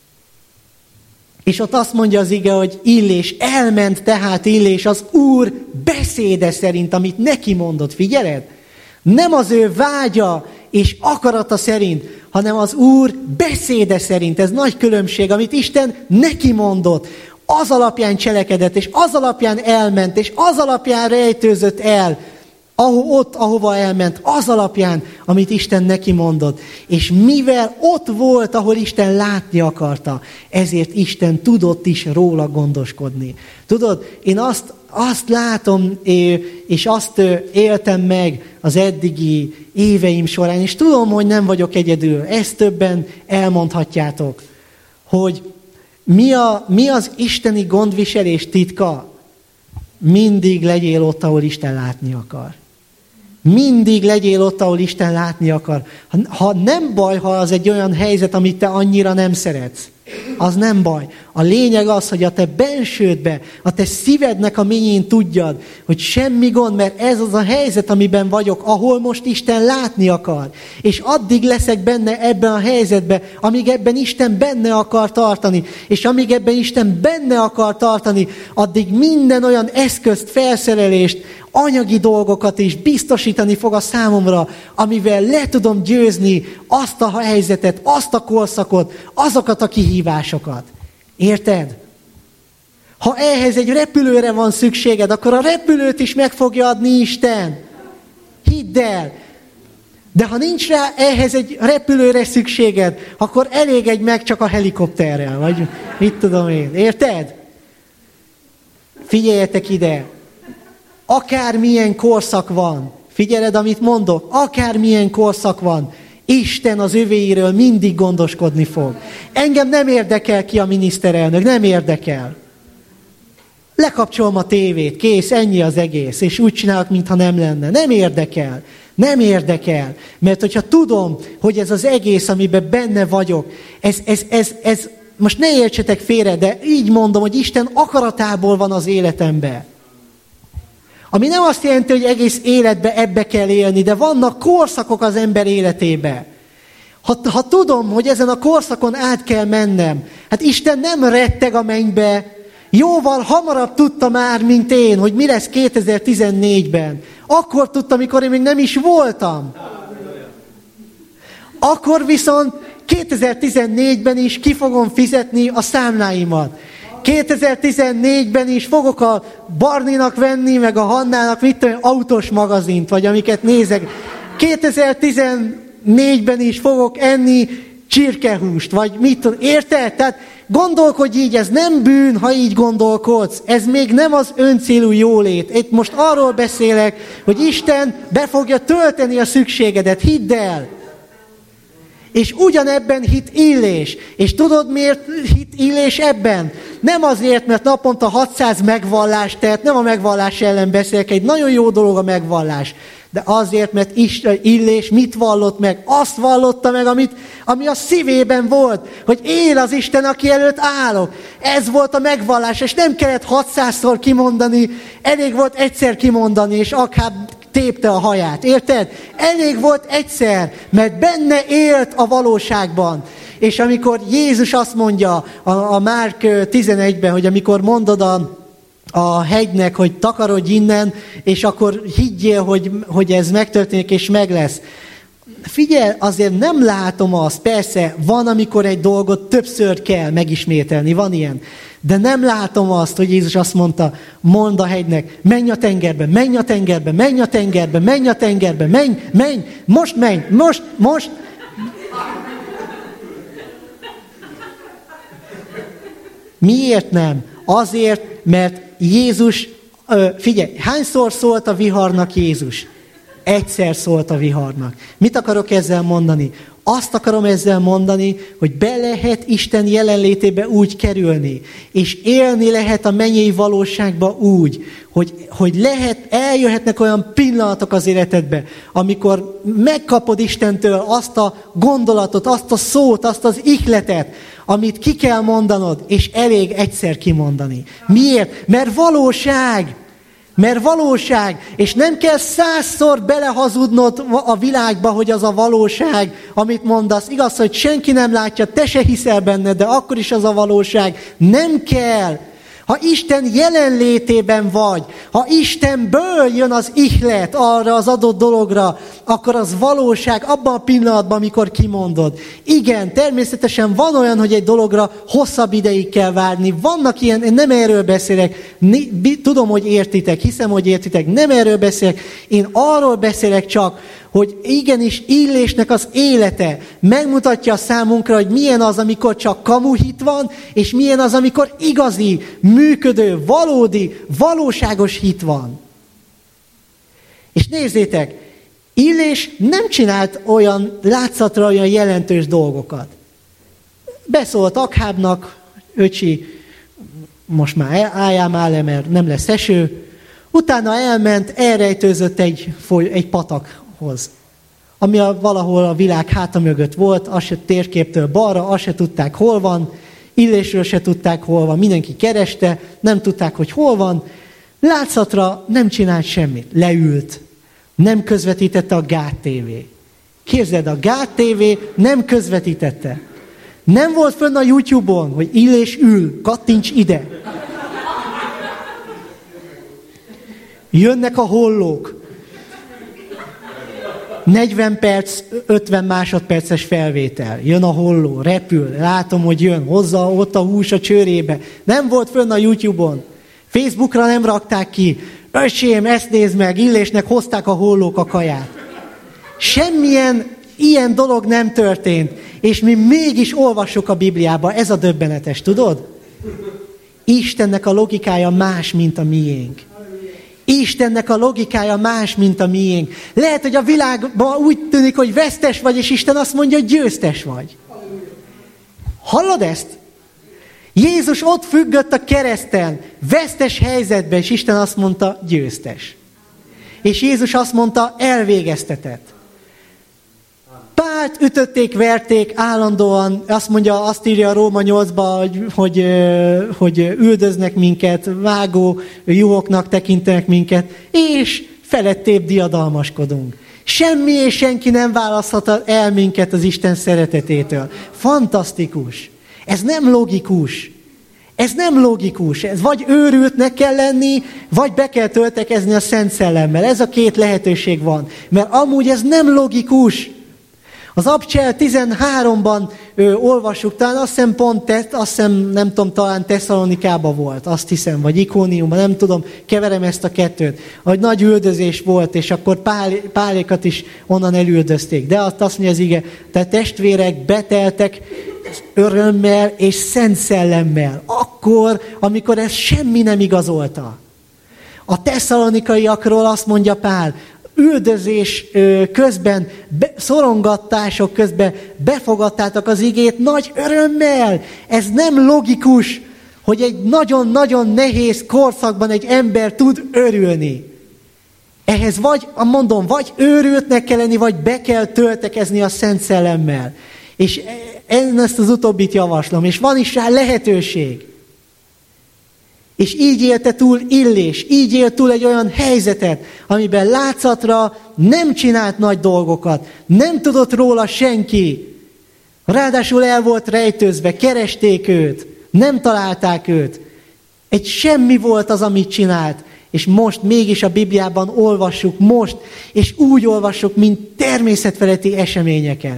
És ott azt mondja az ige, hogy Illés elment tehát Illés az Úr beszéde szerint, amit neki mondott. Figyeled? Nem az ő vágya és akarata szerint, hanem az Úr beszéde szerint. Ez nagy különbség, amit Isten neki mondott. Az alapján cselekedett, és az alapján elment, és az alapján rejtőzött el, ahol, ott, ahova elment, az alapján, amit Isten neki mondott. És mivel ott volt, ahol Isten látni akarta, ezért Isten tudott is róla gondoskodni. Tudod, én azt, azt látom, és azt éltem meg az eddigi éveim során, és tudom, hogy nem vagyok egyedül, ezt többen elmondhatjátok, hogy mi, a, mi az isteni gondviselés titka? Mindig legyél ott, ahol Isten látni akar. Mindig legyél ott, ahol Isten látni akar. Ha, ha nem baj, ha az egy olyan helyzet, amit te annyira nem szeretsz, az nem baj. A lényeg az, hogy a te bensődbe, a te szívednek a mélyén tudjad, hogy semmi gond, mert ez az a helyzet, amiben vagyok, ahol most Isten látni akar. És addig leszek benne ebben a helyzetben, amíg ebben Isten benne akar tartani. És amíg ebben Isten benne akar tartani, addig minden olyan eszközt, felszerelést, anyagi dolgokat is biztosítani fog a számomra, amivel le tudom győzni azt a helyzetet, azt a korszakot, azokat a kihívásokat. Érted? Ha ehhez egy repülőre van szükséged, akkor a repülőt is meg fogja adni Isten. Hidd el! De ha nincs rá ehhez egy repülőre szükséged, akkor elégedj meg csak a helikopterrel, vagy mit tudom én. Érted? Figyeljetek ide! Akármilyen korszak van, figyeled, amit mondok, akármilyen korszak van, Isten az övéiről mindig gondoskodni fog. Engem nem érdekel ki a miniszterelnök, nem érdekel. Lekapcsolom a tévét, kész, ennyi az egész, és úgy csinálok, mintha nem lenne. Nem érdekel, nem érdekel, mert hogyha tudom, hogy ez az egész, amiben benne vagyok, ez, ez, ez, ez most ne értsetek félre, de így mondom, hogy Isten akaratából van az életemben. Ami nem azt jelenti, hogy egész életbe ebbe kell élni, de vannak korszakok az ember életébe. Ha, ha tudom, hogy ezen a korszakon át kell mennem, hát Isten nem retteg a mennybe, jóval hamarabb tudta már, mint én, hogy mi lesz kétezer-tizennégyben. Akkor tudta, amikor én még nem is voltam. Akkor viszont kétezer-tizennégyben is ki fogom fizetni a számláimat. kétezer-tizennégyben is fogok a Barninak venni, meg a Hannának mit tudom, autós magazint, vagy amiket nézek. kétezer-tizennégyben is fogok enni csirkehúst, vagy mit tudom. Érted? Tehát gondolkodj így, ez nem bűn, ha így gondolkodsz. Ez még nem az öncélú jólét. Itt most arról beszélek, hogy Isten be fogja tölteni a szükségedet. Hidd el! És ugyanebben hit Illés. És tudod, miért hit Illés ebben? Nem azért, mert naponta hatszáz megvallást tett, nem a megvallás ellen beszélek, egy nagyon jó dolog a megvallás. De azért, mert Illés mit vallott meg? Azt vallotta meg, amit, ami a szívében volt, hogy él az Isten, aki előtt állok. Ez volt a megvallás, és nem kellett hatszázszor kimondani, elég volt egyszer kimondani, és Akháb tépte a haját. Érted? Elég volt egyszer, mert benne élt a valóságban. És amikor Jézus azt mondja a, a Márk tizenegyben, hogy amikor mondod a, a hegynek, hogy takarodj innen, és akkor higgyél, hogy, hogy ez megtörténik, és meg lesz. Figyelj, azért nem látom azt, persze van, amikor egy dolgot többször kell megismételni, van ilyen. De nem látom azt, hogy Jézus azt mondta, mondd a hegynek, menj a tengerbe, menj a tengerbe, menj a tengerbe, menj a tengerbe, menj, menj, most menj, most, most. Miért nem? Azért, mert Jézus, figyelj, hányszor szólt a viharnak Jézus? Egyszer szólt a viharnak. Mit akarok ezzel mondani? Azt akarom ezzel mondani, hogy be lehet Isten jelenlétébe úgy kerülni, és élni lehet a mennyei valóságba úgy, hogy, hogy lehet, eljöhetnek olyan pillanatok az életedbe, amikor megkapod Istentől azt a gondolatot, azt a szót, azt az ihletet, amit ki kell mondanod, és elég egyszer kimondani. Miért? Mert valóság! Mert valóság, és nem kell százszor belehazudnod a világba, hogy az a valóság, amit mondasz. Igaz, hogy senki nem látja, te se hiszel benne, de akkor is az a valóság. Nem kell. Ha Isten jelenlétében vagy, ha Istenből jön az ihlet arra az adott dologra, akkor az valóság abban a pillanatban, amikor kimondod. Igen, természetesen van olyan, hogy egy dologra hosszabb ideig kell várni. Vannak ilyen, én nem erről beszélek, tudom, hogy értitek, hiszem, hogy értitek, nem erről beszélek, én arról beszélek csak, hogy igenis Illésnek az élete megmutatja számunkra, hogy milyen az, amikor csak kamuhit van, és milyen az, amikor igazi, működő, valódi, valóságos hit van. És nézzétek, Illés nem csinált olyan látszatra olyan jelentős dolgokat. Beszólt Akhábnak, öcsi, most már álljál már le, mert nem lesz eső. Utána elment, elrejtőzött egy, foly, egy patakhoz, ami a, valahol a világ háta mögött volt, azt se térképtől balra, azt se tudták, hol van, Illésről se tudták, hol van, mindenki kereste, nem tudták, hogy hol van. Látszatra nem csinált semmit, leült, nem közvetítette a Gát té vé. Képzeld, a Gát té vé nem közvetítette. Nem volt fönn a YouTube-on, hogy Illés ül, kattints ide. Jönnek a hollók. negyven perc, ötven másodperces felvétel. Jön a holló, repül, látom, hogy jön, hozza ott a hús a csőrébe. Nem volt fönn a YouTube-on. Facebookra nem rakták ki. Öcsém, ezt nézd meg, Illésnek hozták a hollók a kaját. Semmilyen ilyen dolog nem történt. És mi mégis olvassuk a Bibliába. Ez a döbbenetes, tudod? Istennek a logikája más, mint a miénk. Istennek a logikája más, mint a miénk. Lehet, hogy a világban úgy tűnik, hogy vesztes vagy, és Isten azt mondja, hogy győztes vagy. Hallod ezt? Jézus ott függött a kereszten, vesztes helyzetben, és Isten azt mondta, győztes. És Jézus azt mondta, elvégeztetett. Pár Pált ütötték, verték állandóan, azt mondja, azt írja a Róma nyolcban, hogy, hogy, hogy üldöznek minket, vágó juhoknak tekintenek minket, és felettébb diadalmaskodunk. Semmi és senki nem választhat el minket az Isten szeretetétől. Fantasztikus. Ez nem logikus. Ez nem logikus. Ez vagy őrültnek kell lenni, vagy be kell töltekezni a Szent Szellemmel. Ez a két lehetőség van. Mert amúgy ez nem logikus. Az Abcsel tizenháromban ö, olvassuk, talán azt hiszem pont, te, azt hiszem, nem tudom, talán Tesszalonikában volt, azt hiszem, vagy Ikóniumban, nem tudom, keverem ezt a kettőt, hogy nagy üldözés volt, és akkor Pál, Pálékat is onnan elüldözték. De azt, azt mondja az ige, tehát testvérek beteltek örömmel és szent szellemmel, akkor, amikor ez semmi nem igazolta. A tesszalonikaiakról azt mondja Pál, üldözés közben, szorongatások közben befogadtátok az igét nagy örömmel. Ez nem logikus, hogy egy nagyon-nagyon nehéz korszakban egy ember tud örülni. Ehhez vagy, mondom, vagy őrültnek kell lenni, vagy be kell töltekezni a Szent Szellemmel. És én ezt az utóbbit javaslom, és van is rá lehetőség. És így élte túl Illés, így élt túl egy olyan helyzetet, amiben látszatra nem csinált nagy dolgokat, nem tudott róla senki. Ráadásul el volt rejtőzve, keresték őt, nem találták őt. Egy semmi volt az, amit csinált, és most mégis a Bibliában olvassuk most, és úgy olvassuk, mint természetfeletti eseményeket.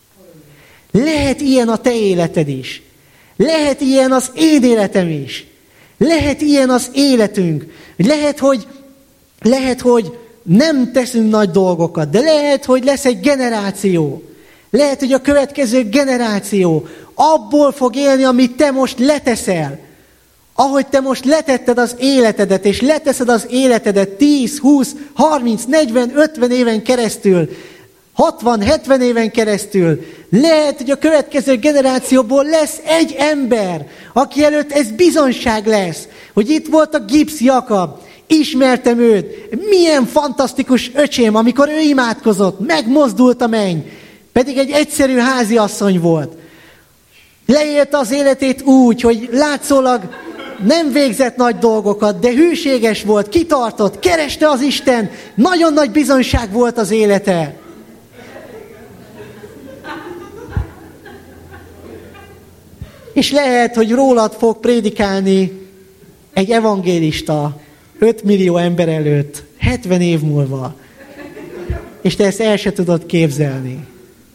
Lehet ilyen a te életed is. Lehet ilyen az én életem is. Lehet ilyen az életünk. Lehet, hogy, lehet, hogy nem teszünk nagy dolgokat, de lehet, hogy lesz egy generáció. Lehet, hogy a következő generáció abból fog élni, amit te most leteszel. Ahogy te most letetted az életedet, és leteszed az életedet tíz, húsz, harminc, negyven, ötven éven keresztül, hatvan, hetven éven keresztül, lehet, hogy a következő generációból lesz egy ember, aki előtt ez bizonyság lesz, hogy itt volt a Gibbs Jakab, ismertem őt, milyen fantasztikus öcsém, amikor ő imádkozott, megmozdult a menny, pedig egy egyszerű háziasszony volt. Leélte az életét úgy, hogy látszólag nem végzett nagy dolgokat, de hűséges volt, kitartott, kereste az Isten, nagyon nagy bizonyság volt az élete. És lehet, hogy rólad fog prédikálni egy evangélista öt millió ember előtt, hetven év múlva. És te ezt el se tudod képzelni.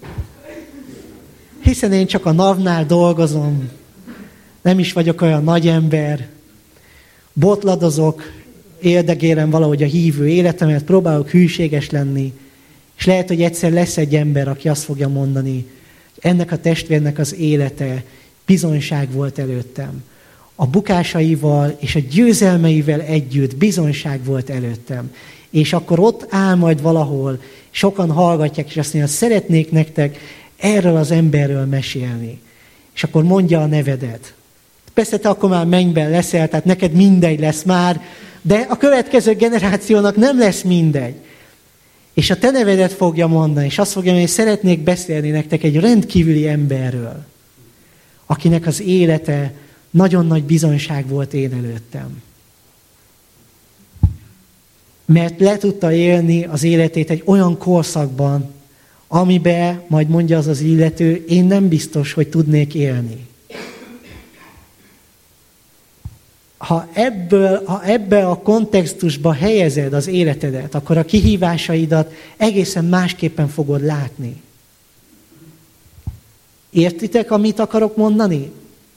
Hiszen én csak a NAV-nál dolgozom, nem is vagyok olyan nagy ember, botladozok, éldegélem valahogy a hívő életemet, próbálok hűséges lenni, és lehet, hogy egyszer lesz egy ember, aki azt fogja mondani, hogy ennek a testvérnek az élete bizonyság volt előttem. A bukásaival és a győzelmeivel együtt bizonyság volt előttem. És akkor ott áll majd valahol, sokan hallgatják, és azt mondja, szeretnék nektek erről az emberről mesélni. És akkor mondja a nevedet. Persze te akkor már mennyben leszel, tehát neked mindegy lesz már, de a következő generációnak nem lesz mindegy. És a te nevedet fogja mondani, és azt fogja mondani, hogy szeretnék beszélni nektek egy rendkívüli emberről, akinek az élete nagyon nagy bizonyság volt én előttem. Mert le tudta élni az életét egy olyan korszakban, amiben, majd mondja az az illető, én nem biztos, hogy tudnék élni. Ha ebből, ha ebbe a kontextusba helyezed az életedet, akkor a kihívásaidat egészen másképpen fogod látni. Értitek, amit akarok mondani?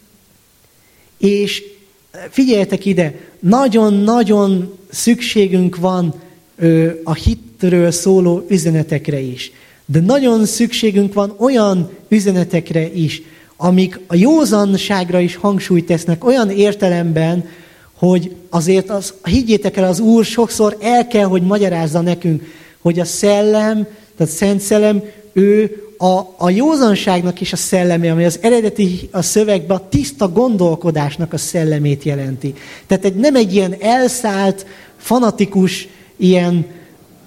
És figyeljetek ide, nagyon-nagyon szükségünk van ö, a hitről szóló üzenetekre is. De nagyon szükségünk van olyan üzenetekre is, amik a józanságra is hangsúlyt tesznek olyan értelemben, hogy azért az, higgyétek el, az Úr sokszor el kell, hogy magyarázza nekünk, hogy a szellem, tehát Szent Szellem, ő a, a józanságnak is a szelleme, ami az eredeti a szövegben a tiszta gondolkodásnak a szellemét jelenti. Tehát egy, nem egy ilyen elszállt, fanatikus, ilyen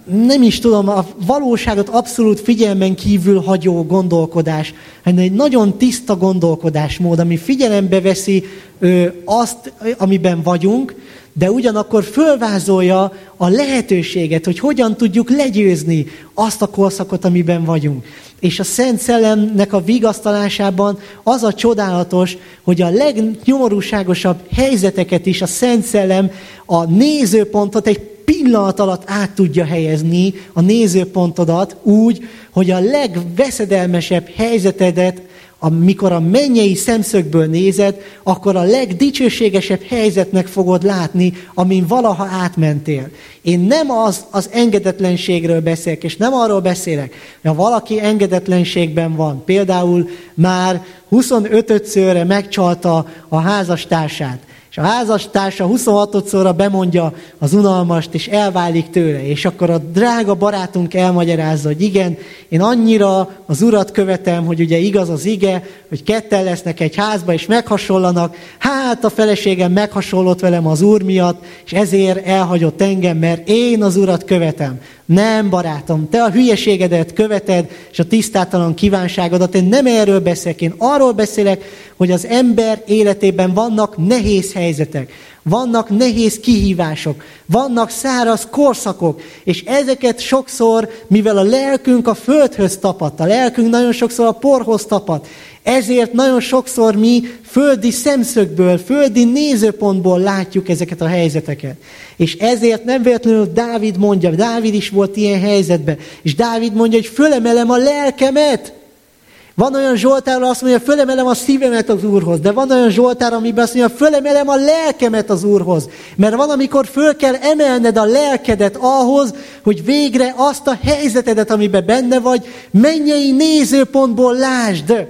nem is tudom, a valóságot abszolút figyelmen kívül hagyó gondolkodás, hanem egy nagyon tiszta gondolkodásmód, ami figyelembe veszi ö, azt, amiben vagyunk, de ugyanakkor fölvázolja a lehetőséget, hogy hogyan tudjuk legyőzni azt a korszakot, amiben vagyunk. És a Szent Szellemnek a vigasztalásában az a csodálatos, hogy a legnyomorúságosabb helyzeteket is a Szent Szellem a nézőpontot egy pillanat alatt át tudja helyezni, a nézőpontodat úgy, hogy a legveszedelmesebb helyzetedet, amikor a mennyei szemszögből nézed, akkor a legdicsőségesebb helyzetnek fogod látni, amin valaha átmentél. Én nem az, az engedetlenségről beszélek, és nem arról beszélek, hogy ha valaki engedetlenségben van, például már huszonötödszörre megcsalta a házastársát, és a házastársa huszonhatodszorra bemondja az unalmast, és elválik tőle. És akkor a drága barátunk elmagyarázza, hogy igen, én annyira az Urat követem, hogy ugye igaz az ige, hogy ketten lesznek egy házba, és meghasonlanak. Hát a feleségem meghasonlott velem az Úr miatt, és ezért elhagyott engem, mert én az Urat követem. Nem, barátom, te a hülyeségedet követed, és a tisztátalan kívánságodat. Én nem erről beszélek, én arról beszélek, hogy az ember életében vannak nehéz helyzetek, vannak nehéz kihívások, vannak száraz korszakok, és ezeket sokszor, mivel a lelkünk a földhöz tapadt, a lelkünk nagyon sokszor a porhoz tapadt, ezért nagyon sokszor mi földi szemszögből, földi nézőpontból látjuk ezeket a helyzeteket. És ezért nem véletlenül Dávid mondja, Dávid is volt ilyen helyzetben, és Dávid mondja, hogy fölemelem a lelkemet. Van olyan Zsoltár, ahol azt mondja, fölemelem a szívemet az Úrhoz, de van olyan Zsoltár, amiben azt mondja, fölemelem a lelkemet az Úrhoz. Mert van, amikor föl kell emelned a lelkedet ahhoz, hogy végre azt a helyzetedet, amiben benne vagy, mennyei nézőpontból lásd.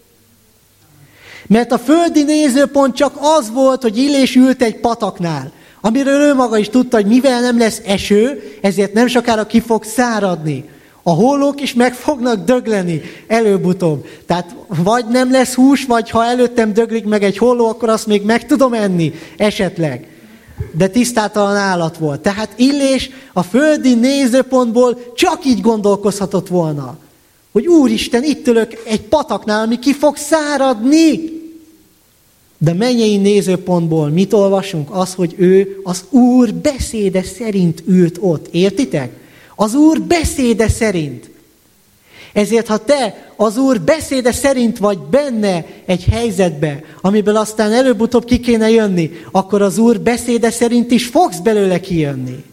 Mert a földi nézőpont csak az volt, hogy Illés ült egy pataknál, amiről ő maga is tudta, hogy mivel nem lesz eső, ezért nem sokára ki fog száradni. A hollók is meg fognak dögleni előbb-utóbb. Tehát vagy nem lesz hús, vagy ha előttem döglik meg egy holló, akkor azt még meg tudom enni, esetleg. De tisztátalan állat volt. Tehát Illés a földi nézőpontból csak így gondolkozhatott volna. Hogy Úristen, itt ülök egy pataknál, ami ki fog száradni. De mennyei nézőpontból mit olvasunk? Az, hogy ő az Úr beszéde szerint ült ott. Értitek? Az Úr beszéde szerint. Ezért, ha te az Úr beszéde szerint vagy benne egy helyzetbe, amiből aztán előbb-utóbb ki kéne jönni, akkor az Úr beszéde szerint is fogsz belőle kijönni.